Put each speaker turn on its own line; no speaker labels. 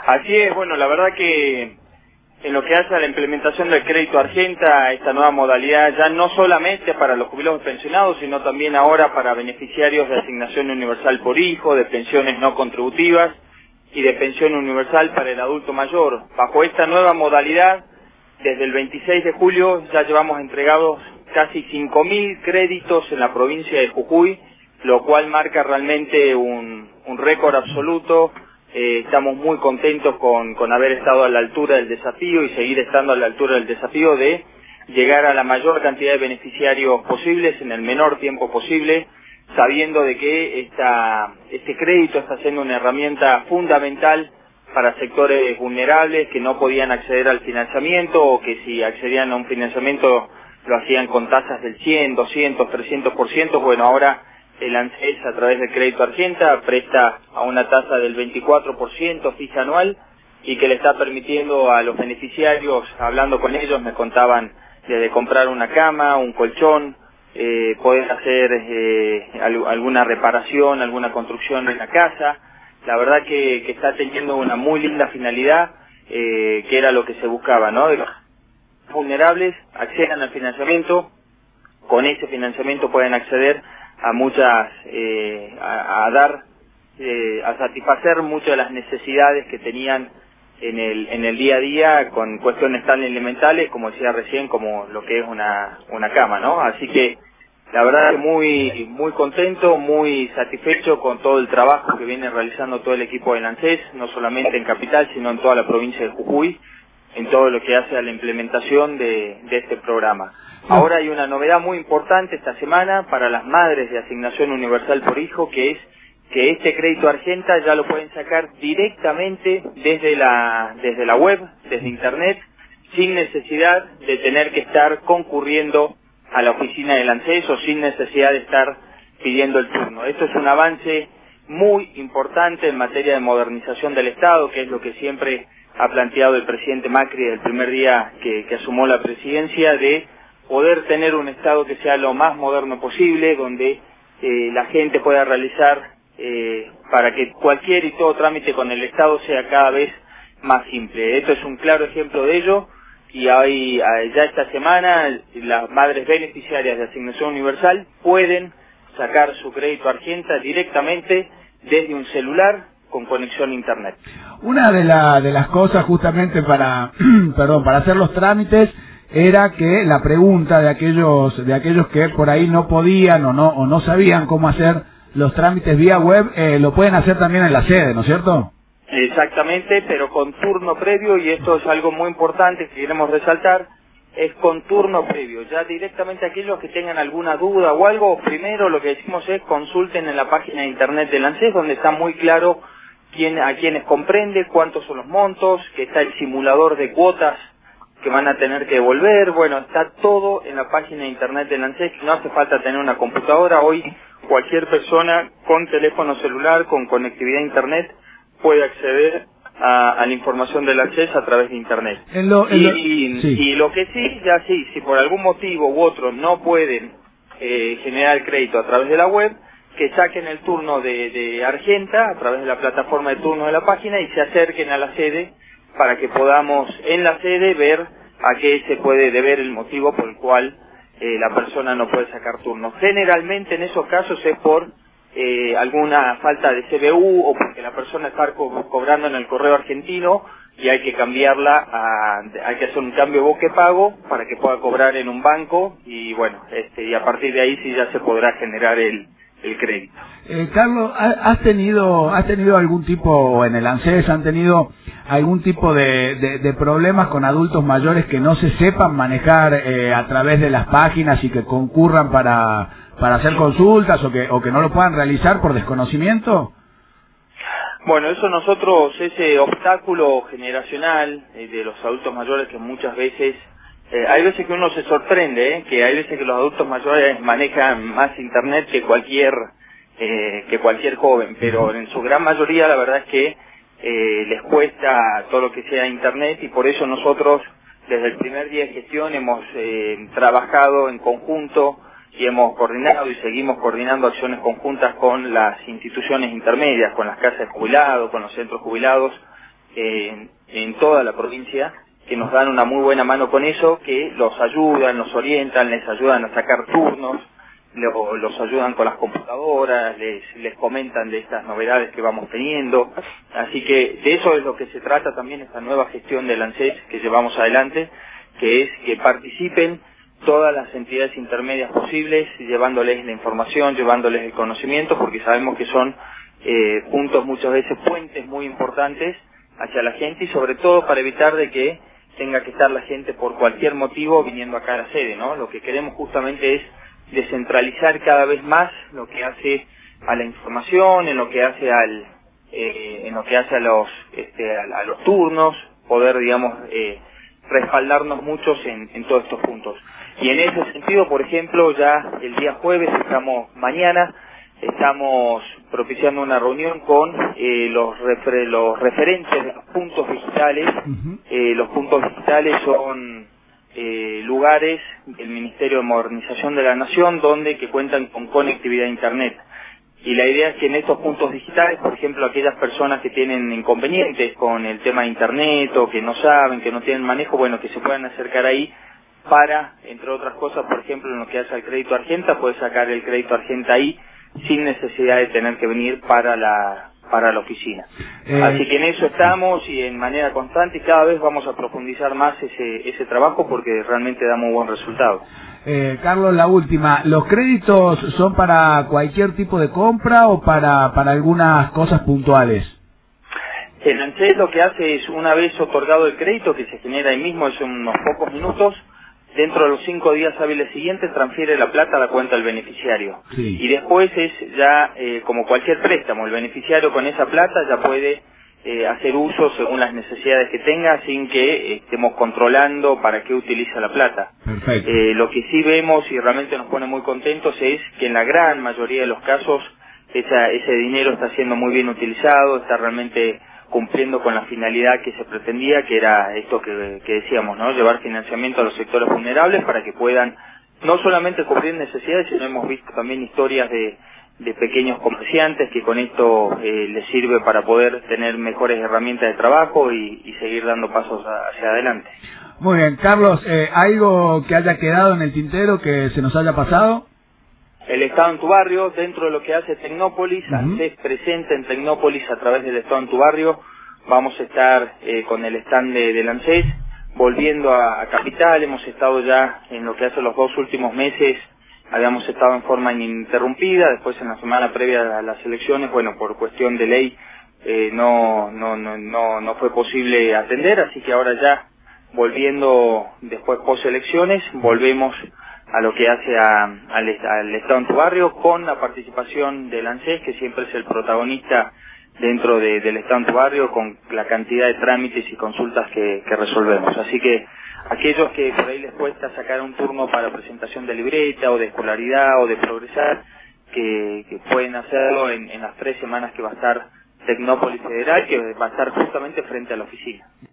Así es, bueno, la verdad que en lo que hace a la implementación del crédito Argenta, esta nueva modalidad ya no solamente para los jubilados y pensionados, sino también ahora para beneficiarios de asignación universal por hijo, de pensiones no contributivas y de pensión universal para el adulto mayor. Bajo esta nueva modalidad, desde el 26 de julio ya llevamos entregados casi 5.000 créditos en la provincia de Jujuy, lo cual marca realmente un récord absoluto. Estamos muy contentos con haber estado a la altura del desafío y seguir estando a la altura del desafío de llegar a la mayor cantidad de beneficiarios posibles en el menor tiempo posible, sabiendo de que este crédito está siendo una herramienta fundamental para sectores vulnerables que no podían acceder al financiamiento o que si accedían a un financiamiento lo hacían con tasas del 100, 200, 300%. Bueno, ahora el ANSES a través del crédito Argenta presta a una tasa del 24% fija anual y que le está permitiendo a los beneficiarios, hablando con ellos, me contaban desde comprar una cama, un colchón, poder hacer alguna reparación, alguna construcción en la casa. La verdad que está teniendo una muy linda finalidad, que era lo que se buscaba, ¿no? De los vulnerables accedan al financiamiento, con ese financiamiento pueden acceder a muchas, a satisfacer muchas de las necesidades que tenían en el día a día con cuestiones tan elementales como decía recién, como lo que es una cama, ¿no? Así que la verdad que muy contento, muy satisfecho con todo el trabajo que viene realizando todo el equipo del ANSES, no solamente en Capital, sino en toda la provincia de Jujuy, en todo lo que hace a la implementación de este programa. Ahora hay una novedad muy importante esta semana para las madres de asignación universal por hijo, que es que este crédito Argenta ya lo pueden sacar directamente desde la web, desde internet, sin necesidad de tener que estar concurriendo a la oficina del ANSES o sin necesidad de estar pidiendo el turno. Esto es un avance muy importante en materia de modernización del Estado, que es lo que siempre ha planteado el presidente Macri desde el primer día que asumió la presidencia, de poder tener un Estado que sea lo más moderno posible, donde la gente pueda realizar para que cualquier y todo trámite con el Estado sea cada vez más simple. Esto es un claro ejemplo de ello, y hoy, ya esta semana, las madres beneficiarias de asignación universal pueden sacar su crédito Argenta directamente desde un celular con conexión a internet.
Una de las cosas justamente para para hacer los trámites era que la pregunta de aquellos que por ahí no podían o no sabían cómo hacer los trámites vía web, lo pueden hacer también en la sede, ¿no es cierto?
Exactamente, pero con turno previo, y esto es algo muy importante que queremos resaltar, es con turno previo. Ya directamente aquellos que tengan alguna duda o algo, primero lo que decimos es consulten en la página de internet del ANSES, donde está muy claro a quiénes comprende, cuántos son los montos, que está el simulador de cuotas que van a tener que devolver. Bueno, está todo en la página de internet del ANSES, no hace falta tener una computadora. Hoy cualquier persona con teléfono celular, con conectividad a internet, puede acceder a la información del ANSES a través de internet. Y lo que sí, si por algún motivo u otro no pueden generar el crédito a través de la web, que saquen el turno de Argenta a través de la plataforma de turnos de la página y se acerquen a la sede para que podamos en la sede ver a qué se puede deber el motivo por el cual la persona no puede sacar turno. Generalmente en esos casos es por alguna falta de CBU o porque la persona está cobrando en el correo argentino y hay que cambiarla, hay que hacer un cambio de boque pago para que pueda cobrar en un banco, y bueno, y a partir de ahí sí ya se podrá generar el crédito.
Carlos, ¿has tenido algún tipo, en el ANSES han tenido algún tipo de problemas con adultos mayores que no se sepan manejar a través de las páginas y que concurran para hacer consultas o que no lo puedan realizar por desconocimiento?
Bueno, eso nosotros, ese obstáculo generacional de los adultos mayores que muchas veces, hay veces que uno se sorprende, que hay veces que los adultos mayores manejan más internet que cualquier joven, pero en su gran mayoría la verdad es que les cuesta todo lo que sea internet, y por eso nosotros desde el primer día de gestión hemos trabajado en conjunto y hemos coordinado y seguimos coordinando acciones conjuntas con las instituciones intermedias, con las casas de jubilados, con los centros jubilados, en toda la provincia, que nos dan una muy buena mano con eso, que los ayudan, los orientan, les ayudan a sacar turnos, los ayudan con las computadoras, les comentan de estas novedades que vamos teniendo. Así que de eso es lo que se trata también esta nueva gestión del ANSES que llevamos adelante, que es que participen todas las entidades intermedias posibles, llevándoles la información, llevándoles el conocimiento, porque sabemos que son puntos muchas veces, puentes muy importantes hacia la gente, y sobre todo para evitar de que tenga que estar la gente por cualquier motivo viniendo acá a la sede, ¿no? Lo que queremos justamente es descentralizar cada vez más lo que hace a la información, en lo que hace a los turnos, poder, digamos, respaldarnos muchos en todos estos puntos. Y en ese sentido, por ejemplo, ya el día jueves, mañana estamos propiciando una reunión con los referentes de los puntos digitales. Los puntos digitales son lugares del Ministerio de Modernización de la Nación que cuentan con conectividad a Internet. Y la idea es que en estos puntos digitales, por ejemplo, aquellas personas que tienen inconvenientes con el tema de Internet o que no saben, que no tienen manejo, bueno, que se puedan acercar ahí para, entre otras cosas, por ejemplo, en lo que hace al crédito Argenta, puede sacar el crédito Argenta ahí sin necesidad de tener que venir para la oficina. Así que en eso estamos y en manera constante, y cada vez vamos a profundizar más ese trabajo porque realmente da muy buen resultado.
Carlos, la última, ¿los créditos son para cualquier tipo de compra o para algunas cosas puntuales?
El ANSES lo que hace es, una vez otorgado el crédito, que se genera ahí mismo, es unos pocos minutos, dentro de los 5 días hábiles siguientes transfiere la plata a la cuenta del beneficiario.
Sí.
Y después es ya como cualquier préstamo, el beneficiario con esa plata ya puede hacer uso según las necesidades que tenga, sin que estemos controlando para qué utiliza la plata.
Perfecto.
Lo que sí vemos y realmente nos pone muy contentos es que en la gran mayoría de los casos ese dinero está siendo muy bien utilizado, está realmente cumpliendo con la finalidad que se pretendía, que era esto que decíamos, ¿no? Llevar financiamiento a los sectores vulnerables para que puedan no solamente cubrir necesidades, sino hemos visto también historias de pequeños comerciantes que con esto les sirve para poder tener mejores herramientas de trabajo y seguir dando pasos hacia adelante.
Muy bien, Carlos, ¿algo que haya quedado en el tintero que se nos haya pasado?
El Estado en tu barrio, dentro de lo que hace Tecnópolis, ANSES presente en Tecnópolis a través del Estado en tu barrio. Vamos a estar con el stand del ANSES, volviendo a Capital. Hemos estado ya en lo que hace los 2 últimos meses, habíamos estado en forma ininterrumpida. Después, en la semana previa a las elecciones, bueno, por cuestión de ley no fue posible atender, así que ahora ya volviendo después post elecciones, volvemos a lo que hace al Estado en tu barrio, con la participación del ANSES, que siempre es el protagonista dentro del Estado en tu barrio, con la cantidad de trámites y consultas que resolvemos. Así que aquellos que por ahí les cuesta sacar un turno para presentación de libreta o de escolaridad o de progresar, que pueden hacerlo en las 3 semanas que va a estar Tecnópolis Federal, que va a estar justamente frente a la oficina.